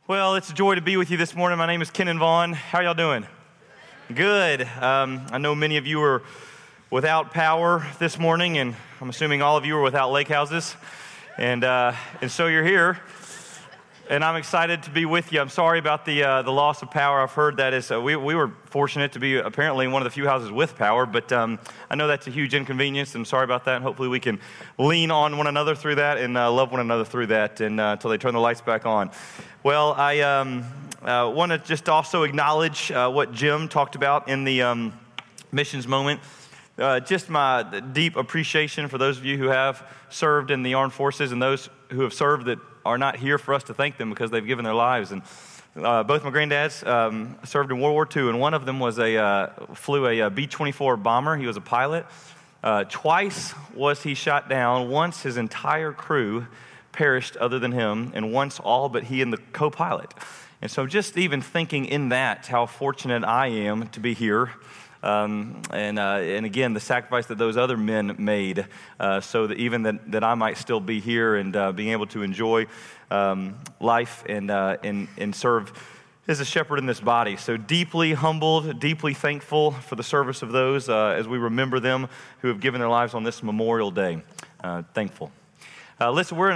Well, it's a joy to be with you this morning. My name is Kenan Vaughn. How are y'all doing? Good. I know many of you are without power this morning, and I'm assuming all of you are without lake houses, and so you're here. And I'm excited to be with you. I'm sorry about the loss of power. I've heard that is we were fortunate to be apparently in one of the few houses with power, but I know that's a huge inconvenience. I'm sorry about that. And hopefully we can lean on one another through that and love one another through that and until they turn the lights back on. Well, I want to just also acknowledge what Jim talked about in the missions moment. Just my deep appreciation for those of you who have served in the armed forces and those who have served that are not here for us to thank them because they've given their lives. And both my granddads served in World War II, and one of them was flew a B-24 bomber. He was a pilot. Twice was he shot down. Once his entire crew perished other than him, and once all but he and the co-pilot. And so just even thinking in that, how fortunate I am to be here. And again, the sacrifice that those other men made so that even that I might still be here and being able to enjoy life and serve as a shepherd in this body. So deeply humbled, deeply thankful for the service of those as we remember them who have given their lives on this Memorial Day. Thankful. Listen, we're in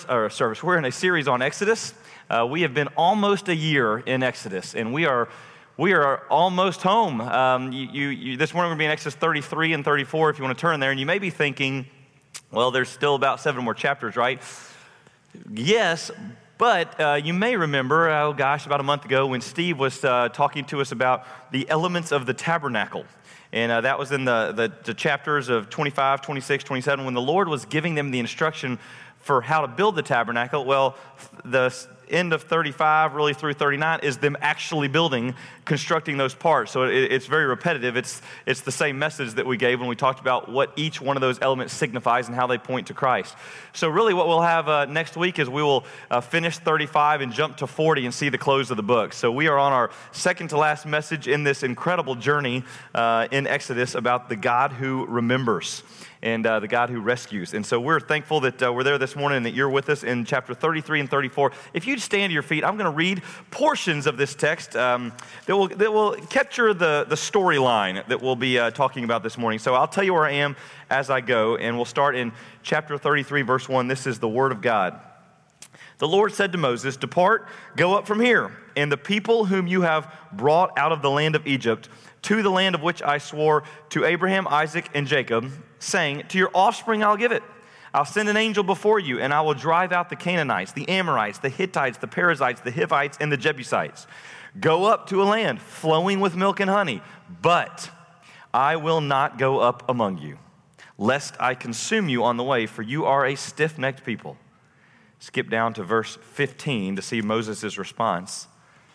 a series on Exodus. We have been almost a year in Exodus, and we are almost home. This morning we're going to be in Exodus 33 and 34 if you want to turn there. And you may be thinking, well, there's still about 7 more chapters, right? Yes, but you may remember, about a month ago when Steve was talking to us about the elements of the tabernacle. And that was in the chapters of 25, 26, 27, when the Lord was giving them the instruction for how to build the tabernacle. Well, the end of 35, really through 39, is them actually constructing those parts. So it's very repetitive. It's the same message that we gave when we talked about what each one of those elements signifies and how they point to Christ. So really what we'll have next week is we will finish 35 and jump to 40 and see the close of the book. So we are on our second to last message in this incredible journey in Exodus about the God who remembers and the God who rescues. And so we're thankful that we're there this morning and that you're with us in chapter 33 and 34. If you'd stand to your feet, I'm going to read portions of this text that will capture the storyline that we'll be talking about this morning. So I'll tell you where I am as I go, and we'll start in chapter 33, verse 1. This is the word of God. The Lord said to Moses, "Depart, go up from here, and the people whom you have brought out of the land of Egypt to the land of which I swore to Abraham, Isaac, and Jacob, saying, to your offspring I'll give it. I'll send an angel before you, and I will drive out the Canaanites, the Amorites, the Hittites, the Perizzites, the Hivites, and the Jebusites. Go up to a land flowing with milk and honey, but I will not go up among you, lest I consume you on the way, for you are a stiff-necked people." Skip down to verse 15 to see Moses' response.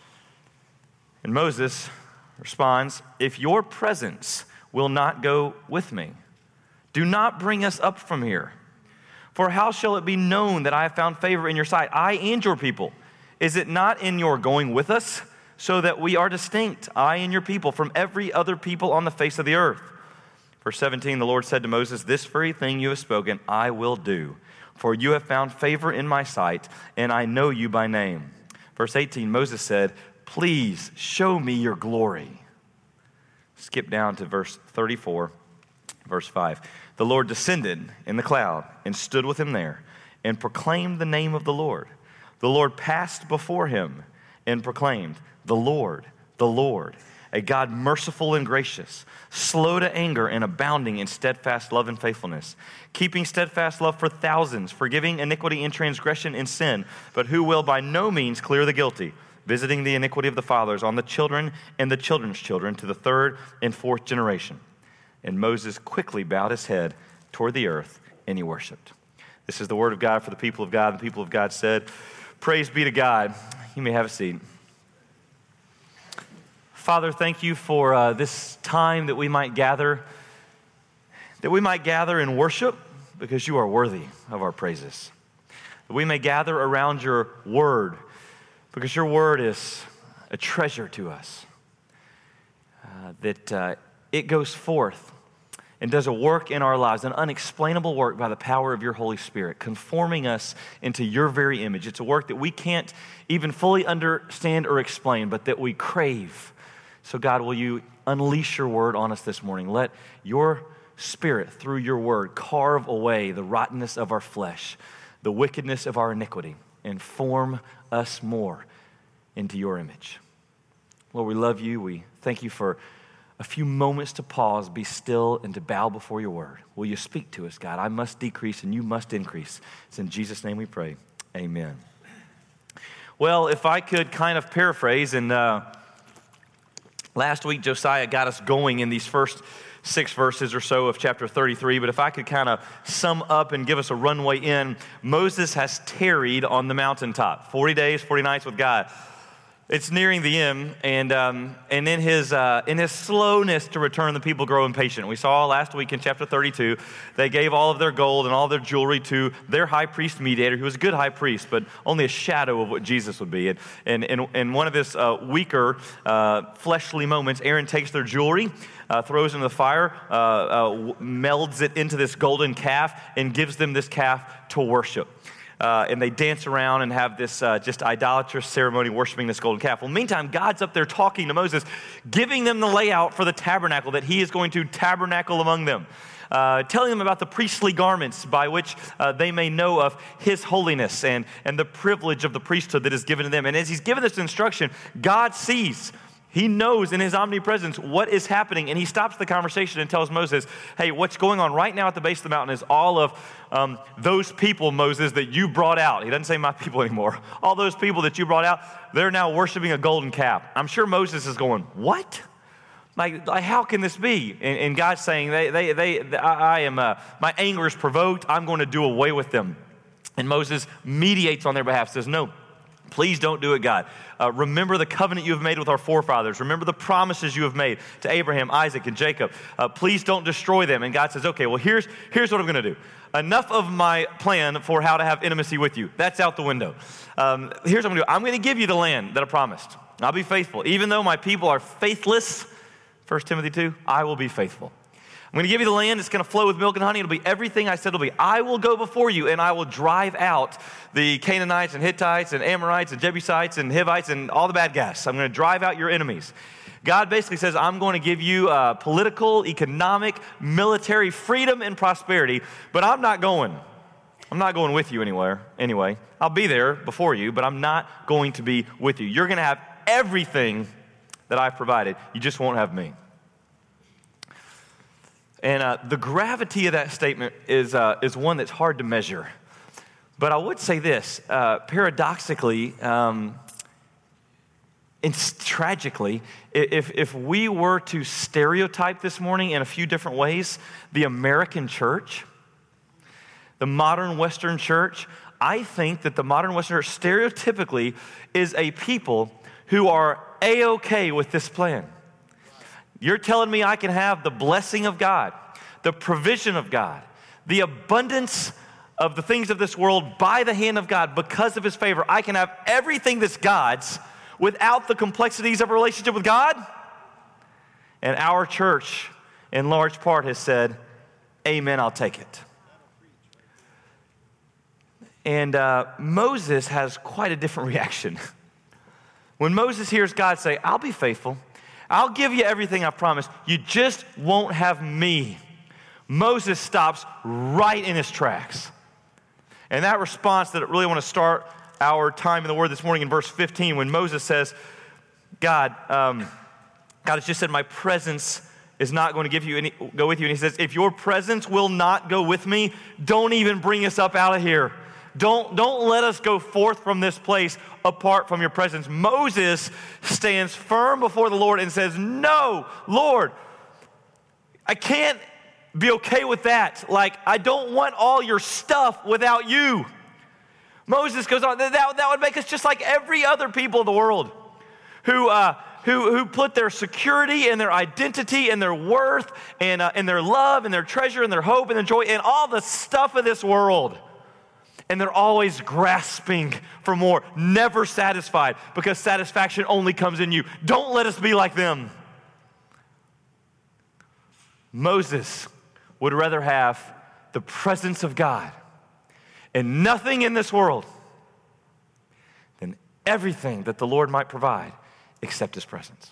And Moses responds, "If your presence will not go with me, do not bring us up from here. For how shall it be known that I have found favor in your sight, I and your people? Is it not in your going with us, so that we are distinct, I and your people, from every other people on the face of the earth?" Verse 17, the Lord said to Moses, "This very thing you have spoken, I will do. For you have found favor in my sight, and I know you by name." Verse 18, Moses said, "Please show me your glory." Skip down to verse 34, verse 5. The Lord descended in the cloud and stood with him there and proclaimed the name of the Lord. The Lord passed before him and proclaimed, the Lord, a God merciful and gracious, slow to anger and abounding in steadfast love and faithfulness, keeping steadfast love for thousands, forgiving iniquity and transgression and sin, but who will by no means clear the guilty, visiting the iniquity of the fathers on the children and the children's children to the third and fourth generation. And Moses quickly bowed his head toward the earth, and he worshiped. This is the word of God for the people of God. And the people of God said, "Praise be to God." You may have a seat. Father, thank you for this time that we might gather in worship, because you are worthy of our praises. That we may gather around your word, because your word is a treasure to us. That it goes forth and does a work in our lives, an unexplainable work by the power of your Holy Spirit, conforming us into your very image. It's a work that we can't even fully understand or explain, but that we crave. So God, will you unleash your word on us this morning? Let your Spirit, through your word, carve away the rottenness of our flesh, the wickedness of our iniquity, and form us more into your image. Lord, we love you. We thank you for a few moments to pause, be still, and to bow before your word. Will you speak to us, God? I must decrease and you must increase. It's in Jesus' name we pray. Amen. Well, if I could kind of paraphrase, and last week Josiah got us going in these first 6 verses or so of chapter 33, but if I could kind of sum up and give us a runway in, Moses has tarried on the mountaintop, 40 days, 40 nights with God. It's nearing the end, and in his slowness to return, the people grow impatient. We saw last week in chapter 32, they gave all of their gold and all their jewelry to their high priest mediator, who was a good high priest, but only a shadow of what Jesus would be. And in one of his weaker, fleshly moments, Aaron takes their jewelry, throws it in the fire, melds it into this golden calf, and gives them this calf to worship. And they dance around and have this just idolatrous ceremony worshiping this golden calf. Well, meantime, God's up there talking to Moses, giving them the layout for the tabernacle, that he is going to tabernacle among them, telling them about the priestly garments by which they may know of his holiness and the privilege of the priesthood that is given to them. And as he's given this instruction, God sees. He knows in his omnipresence what is happening, and he stops the conversation and tells Moses, hey, what's going on right now at the base of the mountain is all of those people, Moses, that you brought out. He doesn't say my people anymore. All those people that you brought out, they're now worshiping a golden calf. I'm sure Moses is going, what? Like how can this be? And God's saying, my anger is provoked. I'm going to do away with them. And Moses mediates on their behalf, says, no, please don't do it, God. Remember the covenant you have made with our forefathers. Remember the promises you have made to Abraham, Isaac, and Jacob. Please don't destroy them. And God says, okay, well, here's what I'm going to do. Enough of my plan for how to have intimacy with you. That's out the window. Here's what I'm going to do. I'm going to give you the land that I promised. I'll be faithful. Even though my people are faithless, 1 Timothy 2, I will be faithful. I'm going to give you the land. It's going to flow with milk and honey. It'll be everything I said it'll be. I will go before you, and I will drive out the Canaanites and Hittites and Amorites and Jebusites and Hivites and all the bad guys. I'm going to drive out your enemies. God basically says, I'm going to give you political, economic, military freedom and prosperity, but I'm not going with you anywhere. Anyway, I'll be there before you, but I'm not going to be with you. You're going to have everything that I've provided. You just won't have me. And the gravity of that statement is one that's hard to measure. But I would say this, paradoxically, and tragically, if we were to stereotype this morning in a few different ways, the American church, the modern Western church, I think that the modern Western church stereotypically is a people who are A-okay with this plan. You're telling me I can have the blessing of God, the provision of God, the abundance of the things of this world by the hand of God because of his favor. I can have everything that's God's without the complexities of a relationship with God? And our church, in large part, has said, amen, I'll take it. And Moses has quite a different reaction. When Moses hears God say, I'll be faithful, I'll give you everything I promised. You just won't have me. Moses stops right in his tracks. And that response that I really want to start our time in the Word this morning in verse 15, when Moses says, God has just said, my presence is not going to go with you. And he says, if your presence will not go with me, don't even bring us up out of here. Don't let us go forth from this place apart from your presence. Moses stands firm before the Lord and says, no, Lord, I can't be okay with that. Like, I don't want all your stuff without you. Moses goes on, that would make us just like every other people of the world who put their security and their identity and their worth and their love and their treasure and their hope and their joy and all the stuff of this world. And they're always grasping for more, never satisfied, because satisfaction only comes in you. Don't let us be like them. Moses would rather have the presence of God and nothing in this world than everything that the Lord might provide except his presence.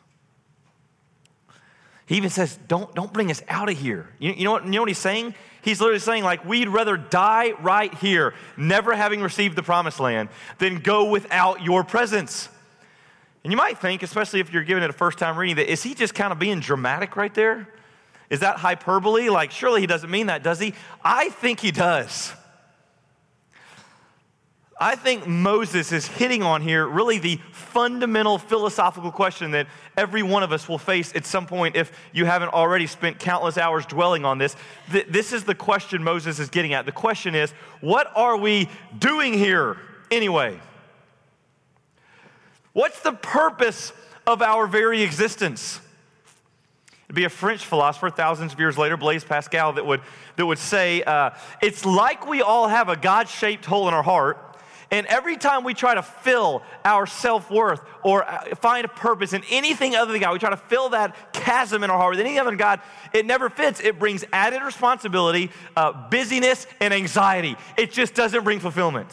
He even says, don't bring us out of here. You know what he's saying? He's literally saying, like, we'd rather die right here, never having received the promised land, than go without your presence. And you might think, especially if you're giving it a first time reading, that is he just kind of being dramatic right there? Is that hyperbole? Like, surely he doesn't mean that, does he? I think he does. I think Moses is hitting on here really the fundamental philosophical question that every one of us will face at some point if you haven't already spent countless hours dwelling on this. This is the question Moses is getting at. The question is, what are we doing here anyway? What's the purpose of our very existence? It'd be a French philosopher thousands of years later, Blaise Pascal, that would say, it's like we all have a God-shaped hole in our heart. And every time we try to fill our self-worth or find a purpose in anything other than God, we try to fill that chasm in our heart with anything other than God, it never fits. It brings added responsibility, busyness, and anxiety. It just doesn't bring fulfillment.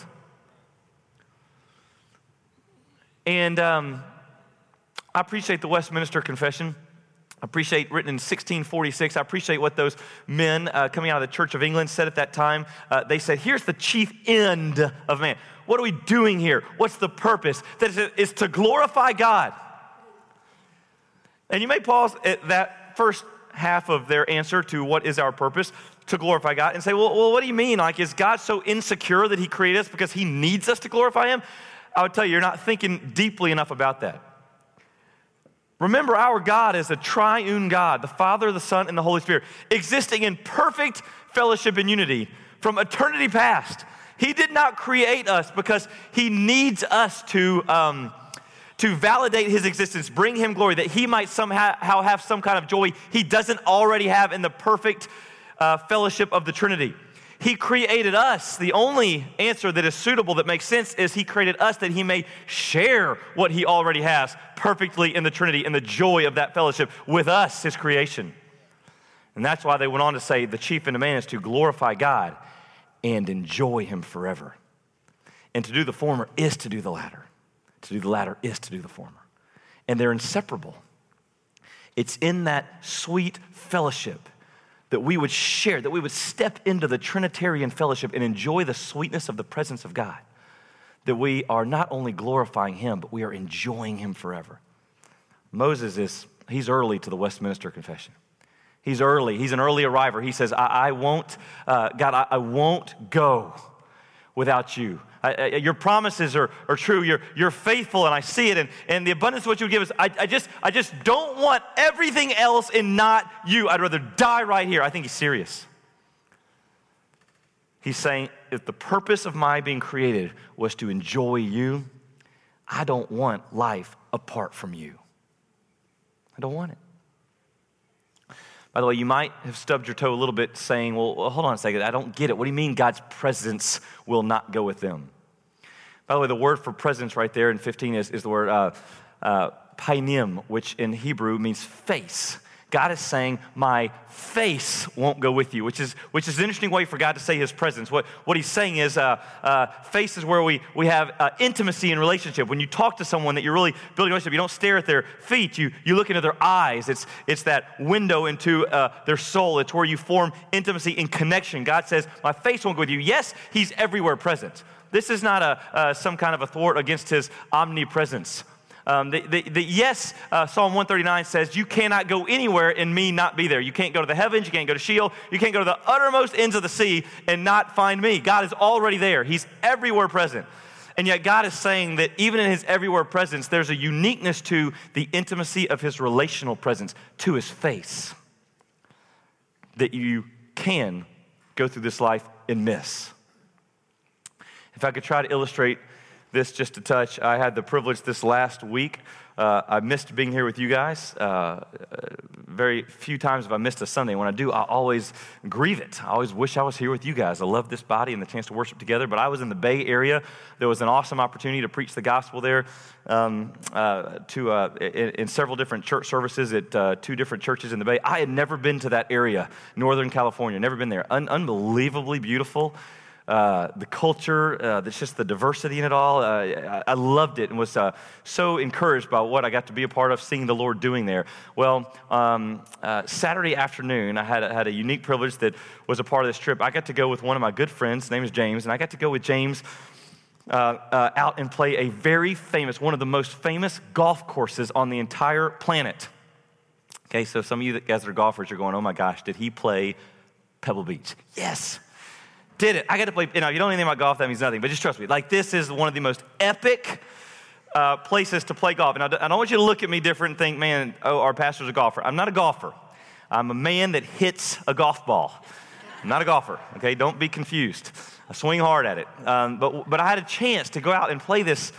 And I appreciate the Westminster Confession. I appreciate, written in 1646, I appreciate what those men coming out of the Church of England said at that time. They said, here's the chief end of man. What are we doing here? What's the purpose? That is to glorify God. And you may pause at that first half of their answer to what is our purpose, to glorify God, and say, well, what do you mean? Like, is God so insecure that he created us because he needs us to glorify him? I would tell you, you're not thinking deeply enough about that. Remember, our God is a triune God, the Father, the Son, and the Holy Spirit, existing in perfect fellowship and unity from eternity past. He did not create us because he needs us to validate his existence, bring him glory, that he might somehow have some kind of joy he doesn't already have in the perfect fellowship of the Trinity. He created us. The only answer that is suitable, that makes sense, is he created us that he may share what he already has perfectly in the Trinity, in the joy of that fellowship with us, his creation. And that's why they went on to say the chief end of man is to glorify God and enjoy him forever. And to do the former is to do the latter. To do the latter is to do the former. And they're inseparable. It's in that sweet fellowship that we would share, that we would step into the Trinitarian fellowship and enjoy the sweetness of the presence of God, that we are not only glorifying him, but we are enjoying him forever. Moses he's early to the Westminster Confession. He's early. He's an early arriver. He says, I won't go without you. Your promises are true. You're faithful, and I see it. And the abundance of what you give us, I just don't want everything else and not you. I'd rather die right here. I think he's serious. He's saying, if the purpose of my being created was to enjoy you, I don't want life apart from you. I don't want it. By the way, you might have stubbed your toe a little bit saying, well, hold on a second, I don't get it. What do you mean God's presence will not go with them? By the way, the word for presence right there in 15 is the word painim, which in Hebrew means face. God is saying, my face won't go with you, which is an interesting way for God to say his presence. What he's saying is face is where we have intimacy in relationship. When you talk to someone that you're really building a relationship, you don't stare at their feet, you look into their eyes. It's that window into their soul. It's where you form intimacy and connection. God says, my face won't go with you. Yes, he's everywhere present. This is not some kind of a thwart against his omnipresence. Yes, Psalm 139 says, you cannot go anywhere and me not be there. You can't go to the heavens, you can't go to Sheol, you can't go to the uttermost ends of the sea and not find me. God is already there. He's everywhere present. And yet God is saying that even in his everywhere presence, there's a uniqueness to the intimacy of his relational presence, to his face, that you can go through this life and miss. If I could try to illustrate this just a touch, I had the privilege this last week. I missed being here with you guys. very few times have I missed a Sunday. When I do, I always grieve it. I always wish I was here with you guys. I love this body and the chance to worship together. But I was in the Bay Area. There was an awesome opportunity to preach the gospel there in several different church services at 2 different churches in the Bay. I had never been to that area, Northern California, never been there. Unbelievably beautiful. The culture, it's just the diversity in it all. I loved it and was so encouraged by what I got to be a part of, seeing the Lord doing there. Well, Saturday afternoon, I had a unique privilege that was a part of this trip. I got to go with one of my good friends. His name is James, and I got to go with James out and play a very famous, one of the most famous golf courses on the entire planet. Okay, so some of you guys that are golfers are going, oh my gosh, did he play Pebble Beach? Yes. Did it. I got to play, you don't know anything about golf, that means nothing, but just trust me. Like, this is one of the most epic places to play golf. And I don't want you to look at me different and think, man, our pastor's a golfer. I'm not a golfer. I'm a man that hits a golf ball. I'm not a golfer, okay? Don't be confused. I swing hard at it. But I had a chance to go out and play this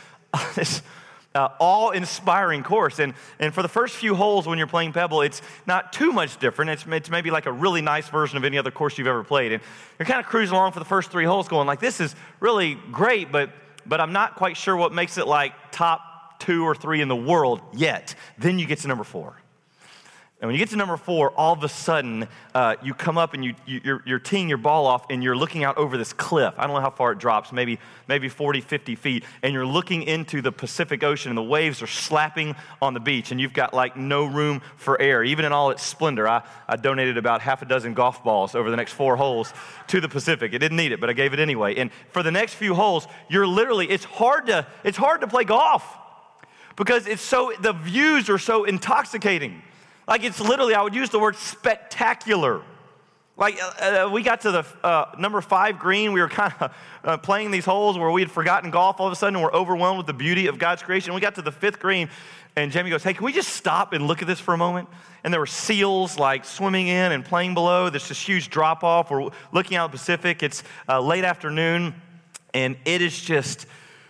awe-inspiring course. And for the first few holes when you're playing Pebble, it's not too much different. It's maybe like a really nice version of any other course you've ever played. And you're kind of cruising along for the first 3 holes going like, this is really great, but I'm not quite sure what makes it like top 2 or 3 in the world yet. Then you get to number 4. And when you get to number 4, all of a sudden, you come up and you're teeing your ball off and you're looking out over this cliff. I don't know how far it drops, maybe 40, 50 feet. And you're looking into the Pacific Ocean and the waves are slapping on the beach and you've got like no room for air. Even in all its splendor, I donated about half a dozen golf balls over the next 4 holes to the Pacific. It didn't need it, but I gave it anyway. And for the next few holes, it's hard to play golf because the views are so intoxicating. Like, it's literally, I would use the word spectacular. Like, we got to the number 5 green. We were kind of playing these holes where we had forgotten golf all of a sudden, and we're overwhelmed with the beauty of God's creation. We got to the 5th green, and Jamie goes, hey, can we just stop and look at this for a moment? And there were seals, like, swimming in and playing below. There's this huge drop-off. We're looking out the Pacific. It's late afternoon, and it is just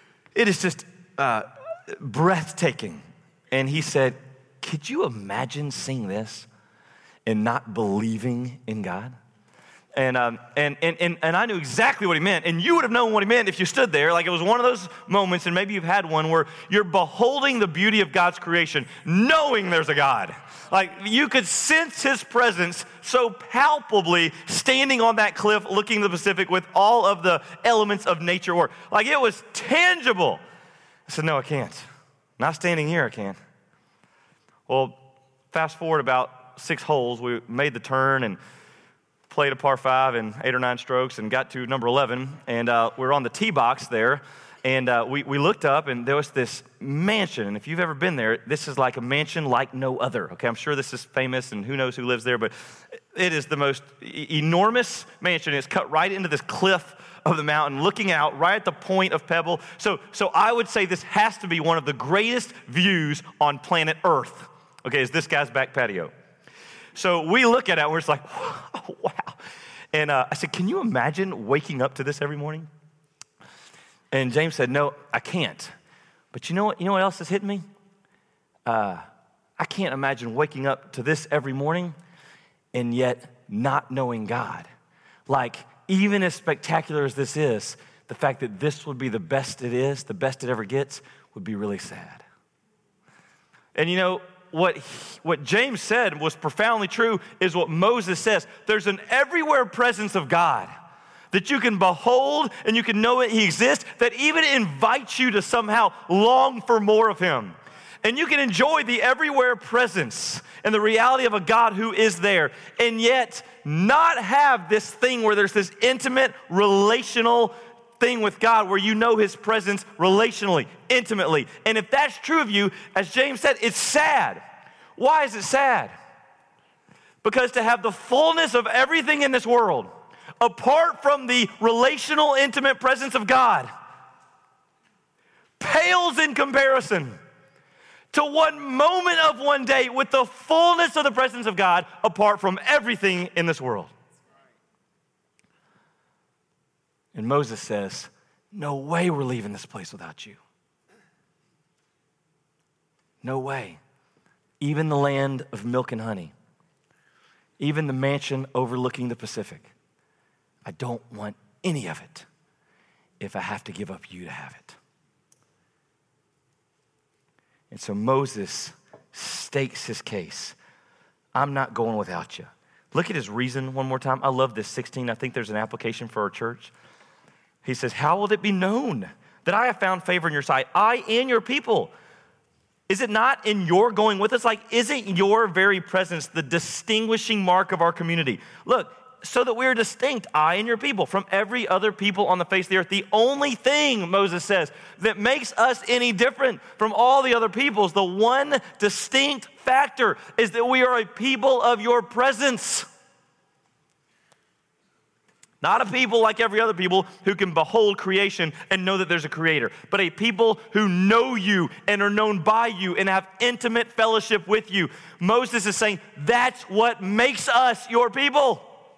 breathtaking. And he said, could you imagine seeing this and not believing in God? And I knew exactly what he meant. And you would have known what he meant if you stood there. Like, it was one of those moments, and maybe you've had one where you're beholding the beauty of God's creation, knowing there's a God. Like, you could sense his presence so palpably standing on that cliff, looking to the Pacific with all of the elements of nature work. Like, it was tangible. I said, no, I can't. Not standing here, I can't. Well, fast forward about 6 holes, we made the turn and played a par 5 in 8 or 9 strokes and got to number 11. And we were on the tee box there, and we looked up, and there was this mansion. And if you've ever been there, this is like a mansion like no other. Okay, I'm sure this is famous, and who knows who lives there, but it is the most enormous mansion. It's cut right into this cliff of the mountain, looking out right at the point of Pebble. So I would say this has to be one of the greatest views on planet Earth. Okay, is this guy's back patio. So we look at it, and we're just like, wow. And I said, can you imagine waking up to this every morning? And James said, no, I can't. But you know what else is hitting me? I can't imagine waking up to this every morning and yet not knowing God. Like, even as spectacular as this is, the fact that this would be the best it is, the best it ever gets, would be really sad. And what James said was profoundly true is what Moses says. There's an everywhere presence of God that you can behold and you can know that he exists, that even invites you to somehow long for more of him. And you can enjoy the everywhere presence and the reality of a God who is there, and yet not have this thing where there's this intimate relational thing with God where you know his presence relationally, intimately. And if that's true of you, as James said, it's sad. Why is it sad? Because to have the fullness of everything in this world, apart from the relational, intimate presence of God, pales in comparison to one moment of one day with the fullness of the presence of God apart from everything in this world. And Moses says, no way we're leaving this place without you. No way. Even the land of milk and honey. even the mansion overlooking the Pacific. I don't want any of it if I have to give up you to have it. And so Moses stakes his case. I'm not going without you. Look at his reason one more time. I love this 16. I think there's an application for our church. He says, how will it be known that I have found favor in your sight, I and your people? Is it not in your going with us? Like, isn't your very presence the distinguishing mark of our community? Look, so that we are distinct, I and your people, from every other people on the face of the earth. The only thing, Moses says, that makes us any different from all the other peoples, the one distinct factor, is that we are a people of your presence. Not a people like every other people who can behold creation and know that there's a creator, but a people who know you and are known by you and have intimate fellowship with you. Moses is saying that's what makes us your people.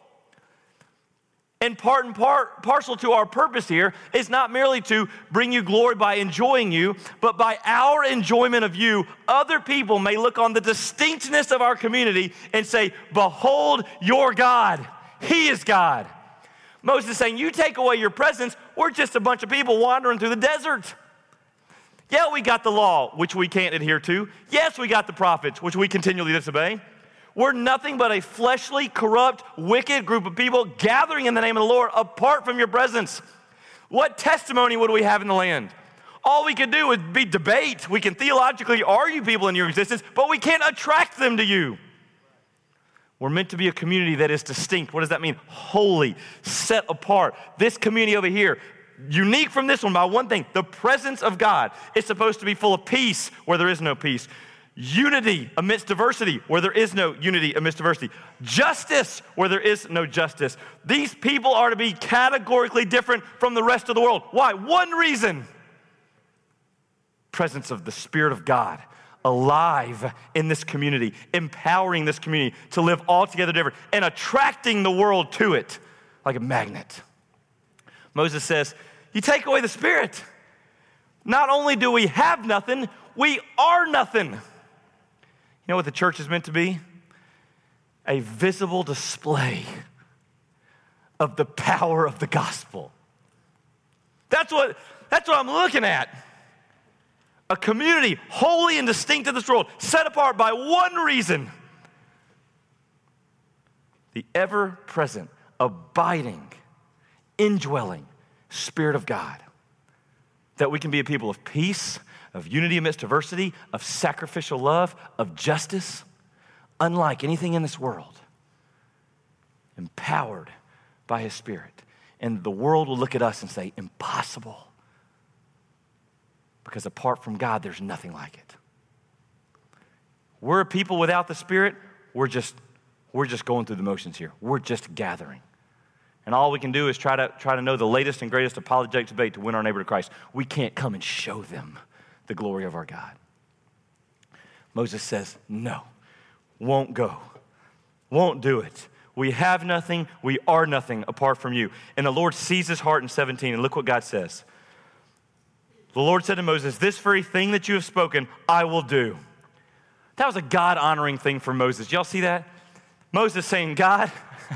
And part and parcel to our purpose here is not merely to bring you glory by enjoying you, but by our enjoyment of you, other people may look on the distinctness of our community and say, behold your God. He is God. Moses is saying, you take away your presence, we're just a bunch of people wandering through the desert. Yeah, we got the law, which we can't adhere to. Yes, we got the prophets, which we continually disobey. We're nothing but a fleshly, corrupt, wicked group of people gathering in the name of the Lord apart from your presence. What testimony would we have in the land? All we could do would be debate. We can theologically argue people in your existence, but we can't attract them to you. We're meant to be a community that is distinct. What does that mean? Holy, set apart. This community over here, unique from this one by one thing, the presence of God is supposed to be full of peace where there is no peace. Unity amidst diversity where there is no unity amidst diversity. Justice where there is no justice. These people are to be categorically different from the rest of the world. Why? One reason. Presence of the Spirit of God alive in this community, empowering this community to live altogether different and attracting the world to it like a magnet. Moses says, you take away the Spirit. Not only do we have nothing, we are nothing. You know what the church is meant to be? A visible display of the power of the gospel. That's what I'm looking at. A community holy and distinct in this world, set apart by one reason. The ever-present, abiding, indwelling Spirit of God. That we can be a people of peace, of unity amidst diversity, of sacrificial love, of justice, unlike anything in this world, empowered by His Spirit. And the world will look at us and say, impossible. Because apart from God, there's nothing like it. We're a people without the Spirit. We're just going through the motions here. We're just gathering. And all we can do is try to know the latest and greatest apologetic debate to win our neighbor to Christ. We can't come and show them the glory of our God. Moses says, no, won't go, won't do it. We have nothing, we are nothing apart from you. And the Lord sees his heart in 17, and look what God says. The Lord said to Moses, this very thing that you have spoken, I will do. That was a God-honoring thing for Moses. Y'all see that? Moses saying, God,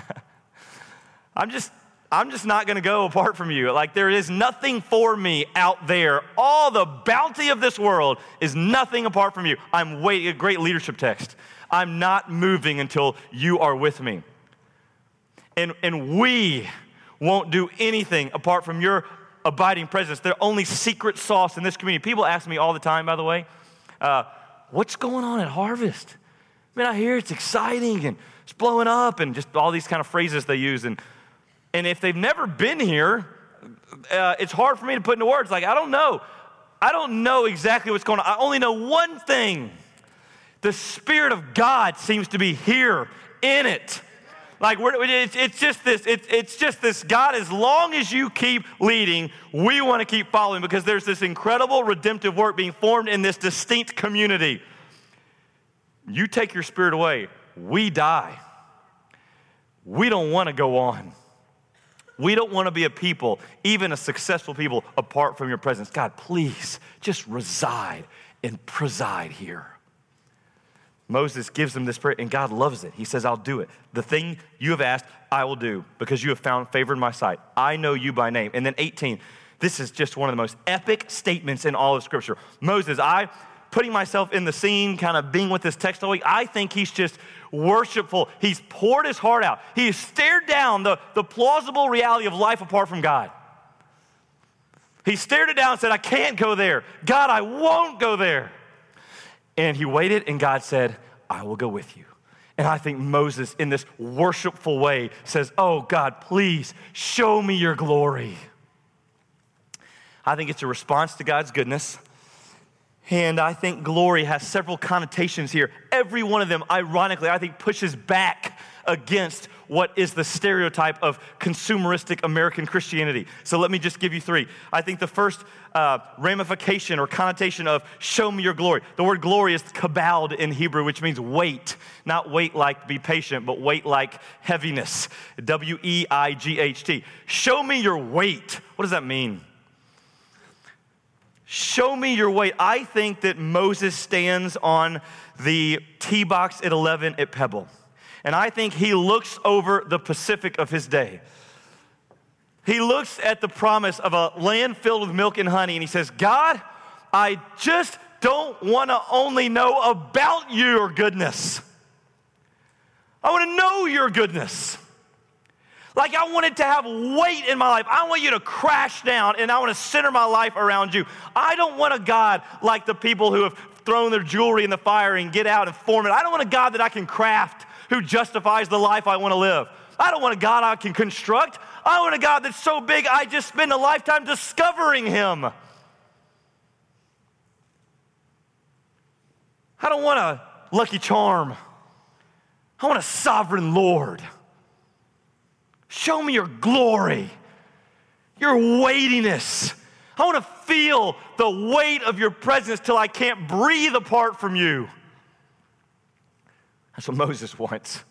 I'm just not going to go apart from you. Like, there is nothing for me out there. All the bounty of this world is nothing apart from you. I'm waiting, a great leadership text. I'm not moving until you are with me. And we won't do anything apart from your abiding presence. The only secret sauce in this community. People ask me all the time, by the way, what's going on at Harvest? Man, I hear it's exciting and it's blowing up and just all these kind of phrases they use. And if they've never been here, it's hard for me to put into words. Like, I don't know. I don't know exactly what's going on. I only know one thing. The Spirit of God seems to be here in it. Like, it's just this, God, as long as you keep leading, we want to keep following because there's this incredible redemptive work being formed in this distinct community. You take your Spirit away, we die. We don't want to go on. We don't want to be a people, even a successful people, apart from your presence. God, please just reside and preside here. Moses gives him this prayer, and God loves it. He says, I'll do it. The thing you have asked, I will do, because you have found favor in my sight. I know you by name. And then 18, this is just one of the most epic statements in all of Scripture. Moses, putting myself in the scene, kind of being with this text all week, I think he's just worshipful. He's poured his heart out. He has stared down the plausible reality of life apart from God. He stared it down and said, I can't go there. God, I won't go there. And he waited, and God said, I will go with you. And I think Moses, in this worshipful way, says, oh, God, please show me your glory. I think it's a response to God's goodness. And I think glory has several connotations here. Every one of them, ironically, I think pushes back against what is the stereotype of consumeristic American Christianity. So let me just give you three. I think the first ramification or connotation of show me your glory. The word glory is kabod in Hebrew, which means weight. Not weight like be patient, but weight like heaviness. W-E-I-G-H-T. Show me your weight. What does that mean? Show me your weight. I think that Moses stands on the tee box at 11 at Pebble. And I think he looks over the Pacific of his day. He looks at the promise of a land filled with milk and honey, and he says, God, I just don't want to only know about your goodness. I want to know your goodness. Like I want it to have weight in my life. I want you to crash down, and I want to center my life around you. I don't want a God like the people who have thrown their jewelry in the fire and get out and form it. I don't want a God that I can craft who justifies the life I want to live. I don't want a God I can construct. I want a God that's so big I just spend a lifetime discovering him. I don't want a Lucky Charm. I want a sovereign Lord. Show me your glory, your weightiness. I want to feel the weight of your presence till I can't breathe apart from you. That's what Moses wants.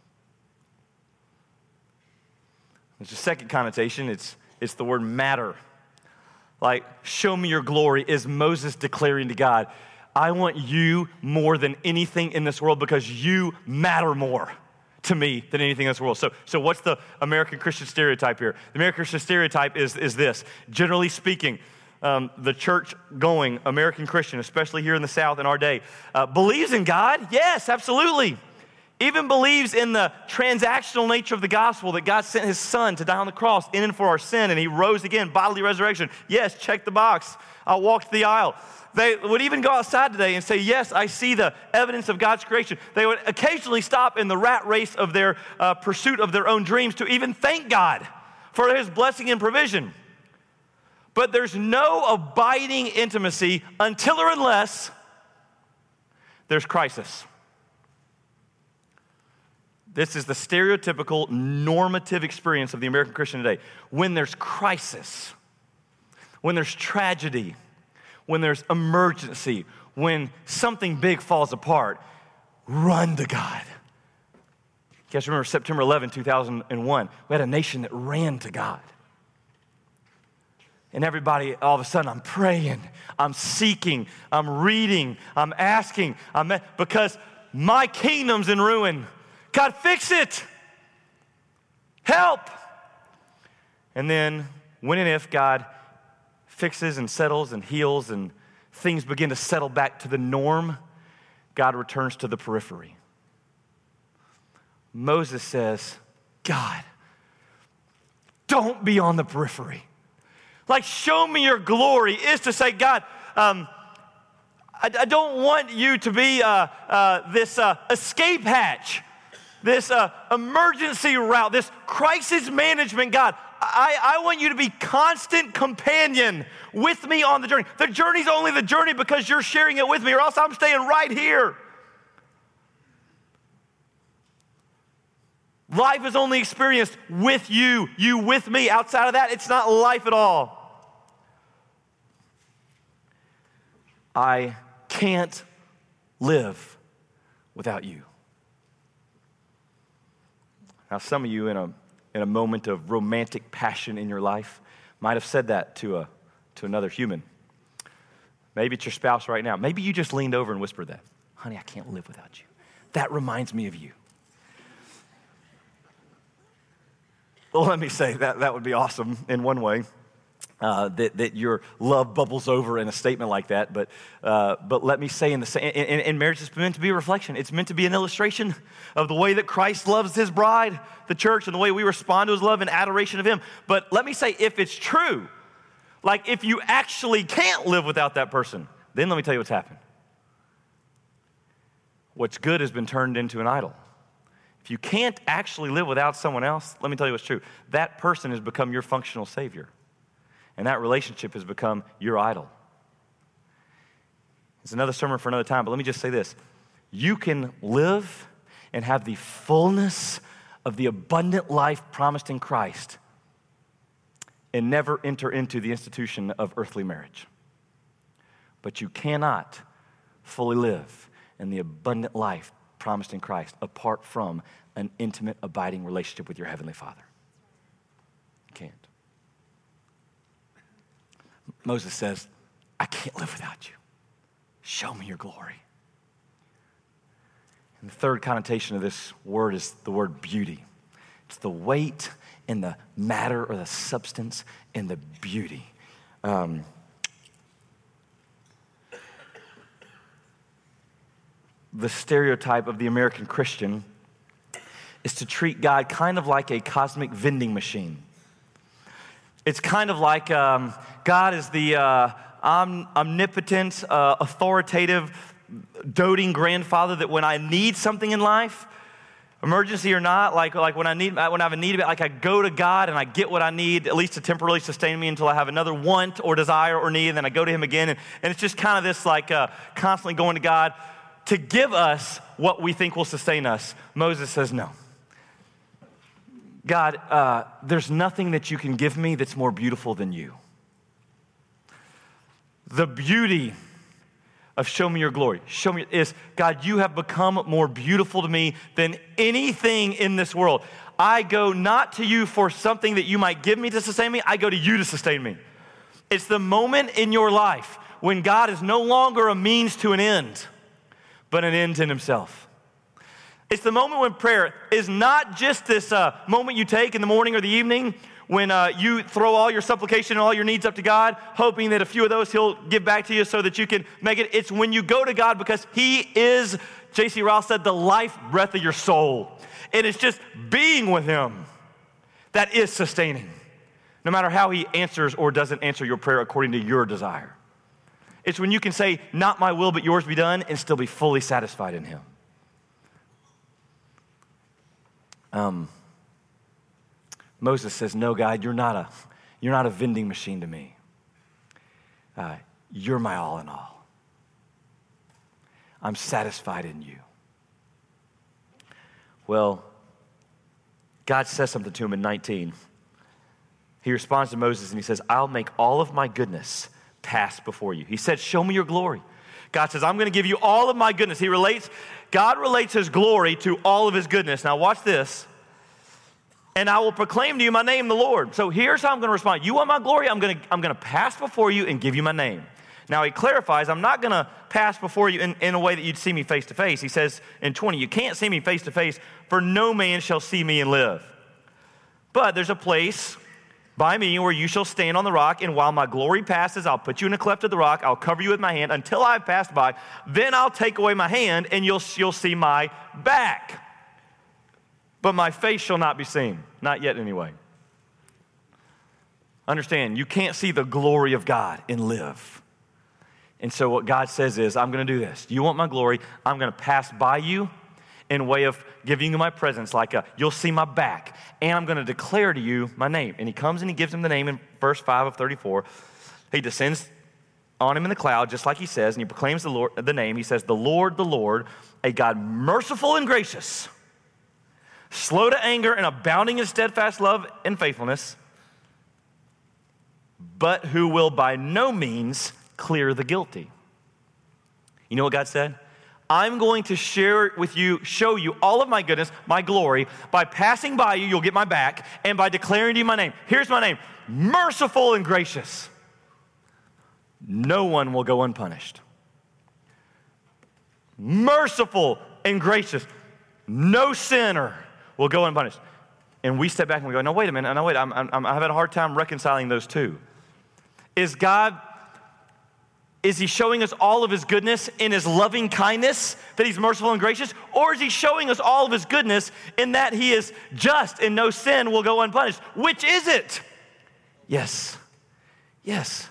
There's a second connotation. It's the word matter. Like, show me your glory is Moses declaring to God, I want you more than anything in this world because you matter more to me than anything in this world. So what's the American Christian stereotype here? The American Christian stereotype is this. Generally speaking, the church-going American Christian, especially here in the South in our day, believes in God. Yes, absolutely. Even believes in the transactional nature of the gospel, that God sent his son to die on the cross in and for our sin, and he rose again, bodily resurrection. Yes, check the box. I walked the aisle. They would even go outside today and say, yes, I see the evidence of God's creation. They would occasionally stop in the rat race of their pursuit of their own dreams to even thank God for his blessing and provision. But there's no abiding intimacy until or unless there's crisis. This is the stereotypical normative experience of the American Christian today. When there's crisis, when there's tragedy, when there's emergency, when something big falls apart, run to God. You guys remember September 11, 2001? We had a nation that ran to God. And everybody, all of a sudden, I'm praying, I'm seeking, I'm reading, I'm asking, because my kingdom's in ruin. God, fix it. Help. And then when and if God fixes and settles and heals and things begin to settle back to the norm, God returns to the periphery. Moses says, God, don't be on the periphery. Like, show me your glory is to say, God, I don't want you to be this escape hatch, this emergency route, this crisis management, God. I want you to be constant companion with me on the journey. The journey's only the journey because you're sharing it with me, or else I'm staying right here. Life is only experienced with you, you with me. Outside of that, it's not life at all. I can't live without you. Now, some of you in a moment of romantic passion in your life might have said that to another human. Maybe it's your spouse right now. Maybe you just leaned over and whispered that. Honey, I can't live without you. that reminds me of you. Well, let me say that would be awesome in one way, that your love bubbles over in a statement like that. But let me say in marriage, it's meant to be a reflection. It's meant to be an illustration of the way that Christ loves his bride, the church, and the way we respond to his love and adoration of him. But let me say, if it's true, like if you actually can't live without that person, then let me tell you what's happened. What's good has been turned into an idol. If you can't actually live without someone else, let me tell you what's true. That person has become your functional savior. And that relationship has become your idol. It's another sermon for another time, but let me just say this. You can live and have the fullness of the abundant life promised in Christ and never enter into the institution of earthly marriage. But you cannot fully live in the abundant life promised in Christ apart from an intimate, abiding relationship with your Heavenly Father. You can't. Moses says, I can't live without you. Show me your glory. And the third connotation of this word is the word beauty. It's the weight and the matter or the substance and the beauty. The stereotype of the American Christian is to treat God kind of like a cosmic vending machine. It's kind of like God is the omnipotent, authoritative, doting grandfather that when I need something in life, emergency or not, like when I have a need, like I go to God and I get what I need, at least to temporarily sustain me until I have another want or desire or need, and then I go to him again. And it's just kind of this like constantly going to God to give us what we think will sustain us. Moses says, no. God, there's nothing that you can give me that's more beautiful than you. The beauty of show me your glory, show me is, God, you have become more beautiful to me than anything in this world. I go not to you for something that you might give me to sustain me. I go to you to sustain me. It's the moment in your life when God is no longer a means to an end, but an end in himself. It's the moment when prayer is not just this moment you take in the morning or the evening when you throw all your supplication and all your needs up to God, hoping that a few of those he'll give back to you so that you can make it. It's when you go to God because he is, J.C. Ryle said, the life breath of your soul. And it's just being with him that is sustaining, no matter how he answers or doesn't answer your prayer according to your desire. It's when you can say, not my will, but yours be done, and still be fully satisfied in him. Moses says, no, God, you're not a vending machine to me. You're my all in all. I'm satisfied in you. Well, God says something to him in 19. He responds to Moses and he says, I'll make all of my goodness pass before you. He said, show me your glory. God says, I'm going to give you all of my goodness. God relates his glory to all of his goodness. Now watch this. And I will proclaim to you my name, the Lord. So here's how I'm going to respond. You want my glory? I'm going to pass before you and give you my name. Now he clarifies, I'm not going to pass before you in a way that you'd see me face to face. He says in 20, you can't see me face to face, for no man shall see me and live. But there's a place by me where you shall stand on the rock, and while my glory passes, I'll put you in a cleft of the rock. I'll cover you with my hand until I've passed by. Then I'll take away my hand, and you'll see my back. But my face shall not be seen. Not yet anyway. Understand, you can't see the glory of God and live. And so what God says is, I'm going to do this. You want my glory? I'm going to pass by you in a way of giving you my presence, you'll see my back, and I'm going to declare to you my name. And he comes and he gives him the name in verse 5 of 34. He descends on him in the cloud, just like he says, and he proclaims the name. He says, the Lord, a God merciful and gracious, slow to anger and abounding in steadfast love and faithfulness, but who will by no means clear the guilty. You know what God said? I'm going to share with you, show you all of my goodness, my glory. By passing by you, you'll get my back, and by declaring to you my name. Here's my name, merciful and gracious. No one will go unpunished. Merciful, and gracious. No sinner will go unpunished. And we step back and we go, no, wait a minute. No, wait, I'm having a hard time reconciling those two. Is he showing us all of his goodness in his loving kindness, that he's merciful and gracious? Or is he showing us all of his goodness in that he is just and no sin will go unpunished? Which is it? Yes. Yes.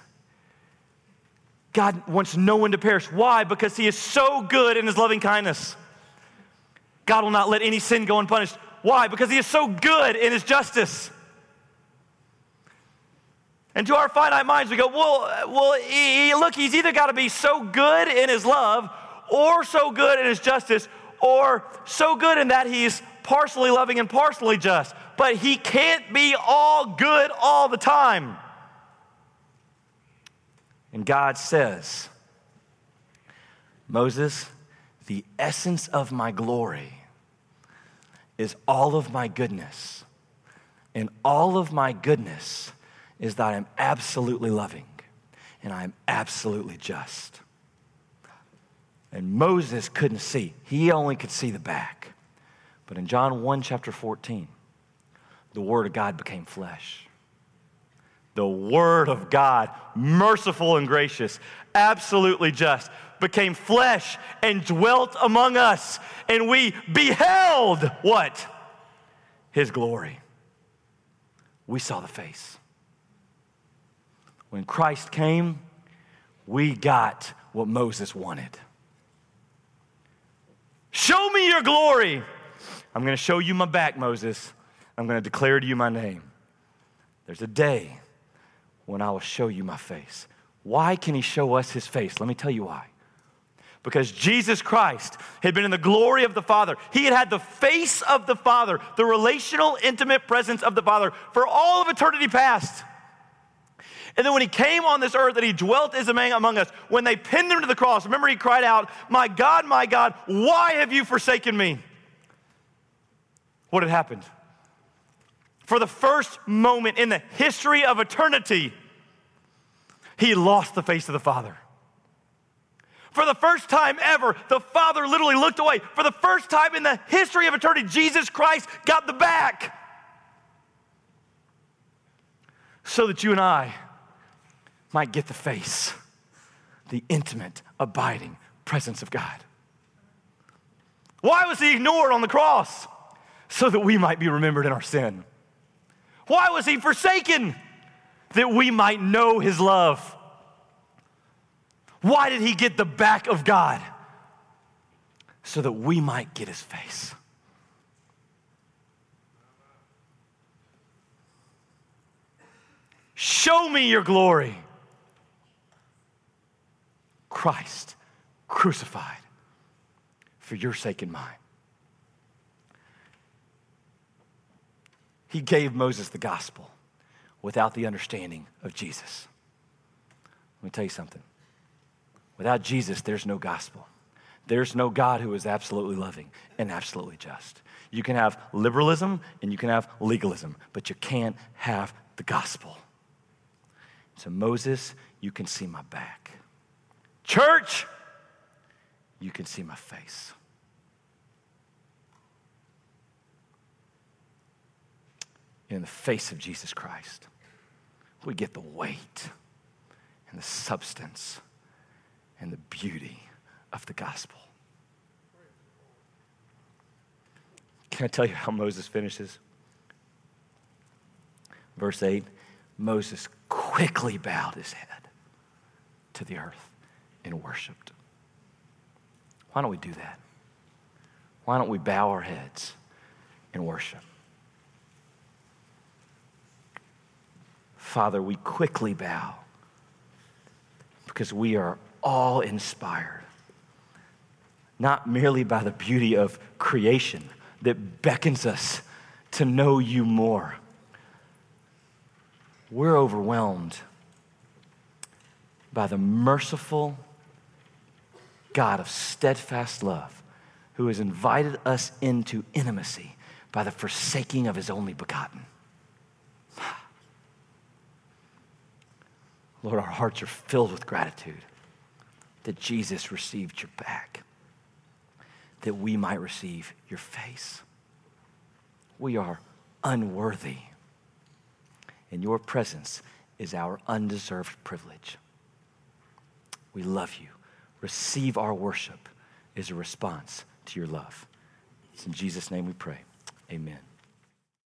God wants no one to perish. Why? Because he is so good in his loving kindness. God will not let any sin go unpunished. Why? Because he is so good in his justice. And to our finite minds, we go, well, look, he's either got to be so good in his love or so good in his justice or so good in that he's partially loving and partially just. But he can't be all good all the time. And God says, Moses, the essence of my glory is all of my goodness. And all of my goodness is that I am absolutely loving and I am absolutely just. And Moses couldn't see. He only could see the back. But in John 1, chapter 14, the Word of God became flesh. The Word of God, merciful and gracious, absolutely just, became flesh and dwelt among us. And we beheld what? His glory. We saw the face. When Christ came, we got what Moses wanted. Show me your glory. I'm going to show you my back, Moses. I'm going to declare to you my name. There's a day when I will show you my face. Why can he show us his face? Let me tell you why. Because Jesus Christ had been in the glory of the Father. He had had the face of the Father, the relational, intimate presence of the Father for all of eternity past. And then when he came on this earth and he dwelt as a man among us, when they pinned him to the cross, remember he cried out, my God, why have you forsaken me? What had happened? For the first moment in the history of eternity, he lost the face of the Father. For the first time ever, the Father literally looked away. For the first time in the history of eternity, Jesus Christ got the back. So that you and I might get the face, the intimate, abiding presence of God. Why was he ignored on the cross? So that we might be remembered in our sin. Why was he forsaken? That we might know his love. Why did he get the back of God? So that we might get his face. Show me your glory. Christ crucified for your sake and mine. He gave Moses the gospel without the understanding of Jesus. Let me tell you something. Without Jesus, there's no gospel. There's no God who is absolutely loving and absolutely just. You can have liberalism and you can have legalism, but you can't have the gospel. So Moses, you can see my back. Church, you can see my face. In the face of Jesus Christ, we get the weight and the substance and the beauty of the gospel. Can I tell you how Moses finishes? Verse 8, Moses quickly bowed his head to the earth and worshiped. Why don't we do that? Why don't we bow our heads and worship? Father, we quickly bow because we are all inspired, not merely by the beauty of creation that beckons us to know you more. We're overwhelmed by the merciful God of steadfast love who has invited us into intimacy by the forsaking of his only begotten. Lord, our hearts are filled with gratitude that Jesus received your back, that we might receive your face. We are unworthy, and your presence is our undeserved privilege. We love you. Receive our worship as a response to your love. It's in Jesus' name we pray. Amen.